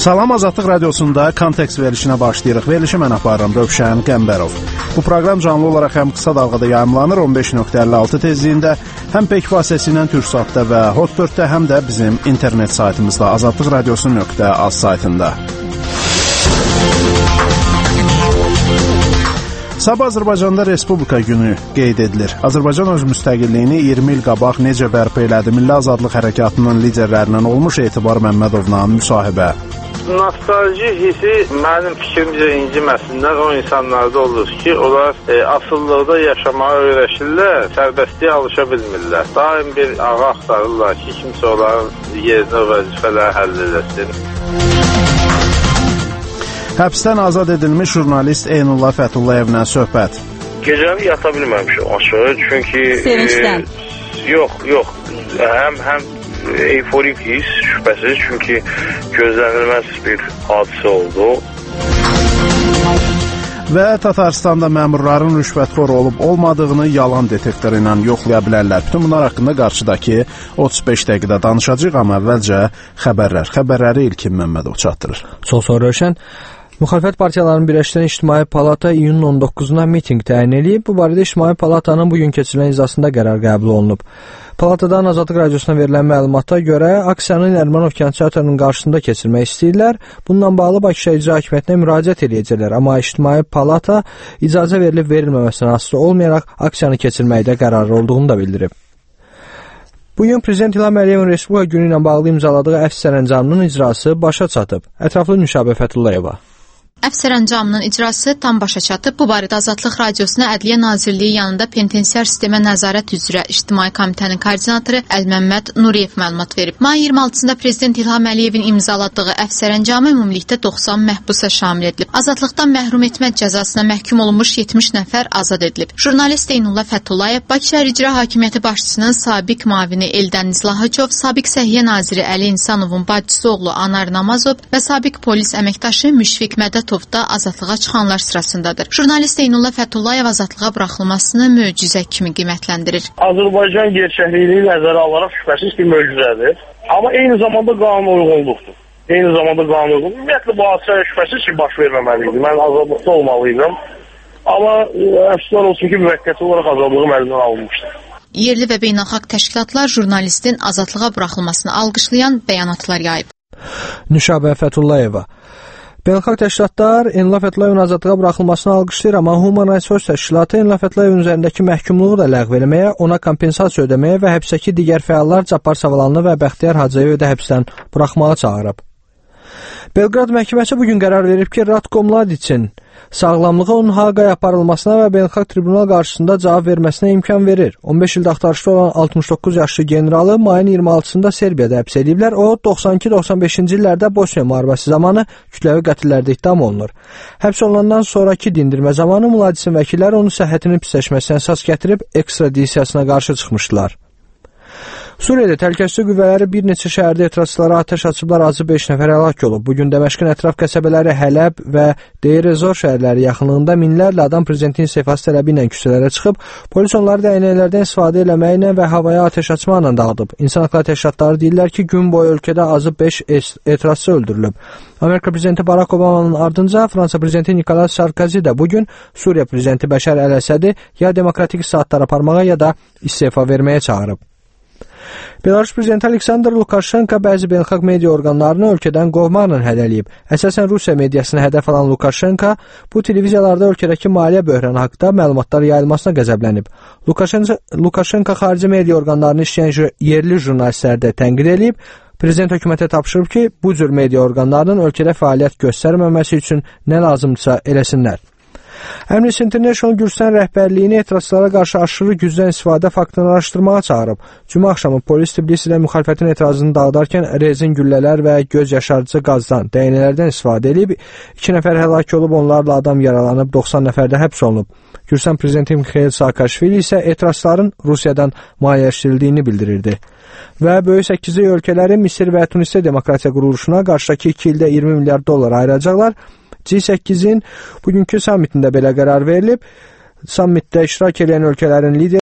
Salam, Azadlıq Radiosunda kontekst verilişinə başlayırıq. Verilişi mən aparıram, Rövşən Qəmbərov. Bu proqram canlı olaraq həm qısa dalğada yayımlanır 15.56 tezliyində, həm pek vasitəsilə Türksatda və Hotbirddə, həm də bizim internet saytımızda azadlıqradiosu.az saytında. Sabah Azərbaycanda Respublika günü qeyd edilir. Azərbaycan öz müstəqilliyini 20 il qabaq necə bərpa elədi? Milli Azadlıq Hərəkatının liderlərindən olmuş Etibar Məmmədovla müsahibə. Nostalji hissi mənim fikrimcə inciməsinlər o insanlarda olur ki, onlar asıllıqda yaşamağa öyrəşirlər, sərbəstliyə alışa bilmirlər. Daim bir ağa axtarırlar ki, kimsə onların yerinə vəzifələri həll eləsin. Həbsdən azad edilmiş jurnalist Eynullah Fəthullayevlə söhbət. Gecəni yata bilməmişim açığı, çünki... Sevinçdən? Yox. Həm eyforik his, şübhəsiz, çünki gözlənilməz bir hadisə oldu. Və Tatarstanda məmurların rüşvətxor olub-olmadığını yalan detektoru ilə yoxlaya bilərlər. Bütün bunlar haqqında qarşıdakı 35 dəqiqədə danışacağıq, amma əvvəlcə xəbərləri İlkin Məmmədov çatdırır. Çox Rövşən. Müxalifət partiyalarının birləşdirən İctimai Palata iyunun 19-na mitinq təyin edib. Bu barədə İctimai Palatanın bugün keçirilən iclasında qərar qəbul olunub. Palatadan Azadlıq Radiosuna verilən məlumata görə aksiyanın Ərmanov kənd teatrının qarşısında keçirmək istəyirlər. Bununla bağlı Bakı şəhər İcra Hakimiyyətinə müraciət edəcəklər. Amma İctimai Palata icazə verilib-verilməməsindən asılı olmayaraq aksiyanı keçirməkdə qərarlı olduğunu da bildirib. Bugün Prezident İlham Əliyevin Respublika günü ilə bağlı imzaladığı əfv sərəncamının icrası başa çatıb. Ətraflı nüşabə Fətullayeva. Əfv sərəncamının icrası tam başa çatıb. Bu barədə Azadlıq Radiosuna Ədliyyə Nazirliyi yanında penitensiar sistemə nəzarət üzrə İctimai Komitənin koordinatoru Əlməmməd Nuriyev məlumat verib. Mayın 26-sında Prezident İlham Əliyevin imzaladığı əfv sərəncamı ümumilikdə 90 məhbusa şamil edilib. Azadlıqdan məhrum etmə cəzasına məhkum olunmuş 70 nəfər azad edilib. Jurnalist Eynullah Fəthullayev, Bakı şəhər İcra Hakimiyyəti başçısının sabiq müavini Eldən Nizlahıçov, sabiq Səhiyyə naziri Əli İnsanovun bacısı oğlu Anar Namazov və sabiq polis əməkdaşı Müşfiq Mədətovda azadlığa çıxanlar sırasındadır. Jurnalist Eynullah Fəthullayev azadlığa buraxılmasını möcüzə kimi qiymətləndirir. Azərbaycan gerçəkliyini nəzərə alaraq şübhəsiz bir möcüzədir. Amma eyni zamanda qanuna uyğunluqdur. Ümumiyyətlə bu hadisə şübhəsiz ki, baş verməməliydi. Mən azadlıqda olmalıydım. Amma əfsuslar olsun ki, müvəqqəti olaraq azadlığım əlimdən alınmışdır. Yerli və beynəlxalq təşkilatlar jurnalistin azadlığa buraxılmasını alqışlayan bəyanatlar yayıb. Nüşabə Fətullayeva. Beynəlxalq təşkilatlar Eynullah Fətullayevin azadlığa buraxılmasını alqışlayır, amma Human Rights Watch təşkilatı Eynullah Fətullayevin üzərindəki məhkumluğu da ləğv eləməyə, ona kompensasiya ödəməyə və həbsdəki digər fəallar Cabbar Savalanlı və Bəxtiyar Hacıyevi də həbsdən buraxmağa çağırıb. Belqrad məhkəməsi bugün qərar verib ki, Ratko Mladiçin sağlamlığı onun Haqaya aparılmasına və beynəlxalq tribunal qarşısında cavab verməsinə imkan verir. 15 ildə axtarışda olan 69 yaşlı generalı mayın 26-sında Serbiyada həbs ediblər. O, 92-95-ci illərdə Bosniya müharibəsi zamanı kütləvi qətillərdə ittiham olunur. Həbs olunandan sonraki dindirmə zamanı Mladiçin vəkilləri onun səhhətinin pisləşməsinə əsas gətirib ekstradisiyasına qarşı çıxmışdılar. Suriyada təhlükəsizlik qüvvələri bir neçə şəhərdə etirazçılara atəş açıblar, azı 5 nəfər həlak olub. Bugün Dəməşqin ətraf qəsəbələri Hələb və Deir-ez-Zor şəhərləri yaxınlığında minlərlə adam prezidentin istefası tələbi ilə küçələrə çıxıb, polis onları dəyənəklərdən istifadə eləməklə və havaya atəş açmaqla dağıdıb. İnsan hüquq təşkilatları deyirlər ki, gün boyu ölkədə azı 5 etirazçı öldürülüb. Amerika prezidenti Barack Obama'nın ardınca Fransa prezidenti Nicolas Sarkozy də bugün Suriya prezidenti Bəşər Əl-Əsədi ya demokratik islahatlar aparmağa ya da istefa verməyə çağırıb. Belarus prezidenti Aleksandr Lukashenko bəzi beynəlxalq media orqanlarını ölkədən qovmaqla hədələyib. Əsasən Rusiya mediasına hədəf alan Lukashenko bu televiziyalarda ölkədəki maliyyə böhranı haqqında məlumatlar yayılmasına qəzəblənib. Lukashenko xarici media orqanlarını işləyən yerli jurnalistləri də tənqid edib. Prezident hökumətə tapşırıb ki, bu cür media orqanlarının ölkədə fəaliyyət göstərməməsi üçün nə lazımdırsa eləsinlər. Amnesty International Gürcüstan rəhbərliyini etirazçılara qarşı aşırı gücdən istifadə faktını araşdırmağa çağırıb. Cümə axşamı polis Tbilisidə müxalifətin etirazını dağıdarkən rezin güllələr və göz yaşarıcı qazdan, dəyənələrdən istifadə edib, 2 nəfər həlak olub, onlarla adam yaralanıb, 90 nəfər də həbs olunub. Gürcüstan prezidenti Mikhail Saakashvili isə etirazçıların Rusiyadan maliyyələşdirildiyini bildirirdi. Və böyük 8 ölkələri Misir və Tunisdə demokratiya quruluşuna qarşıdakı 2 ildə 20 milyard dollar ayıracaqlar. G8-in bugünkü sammitində belə qərar verilib. Sammitdə iştirak edən ölkələrin lideri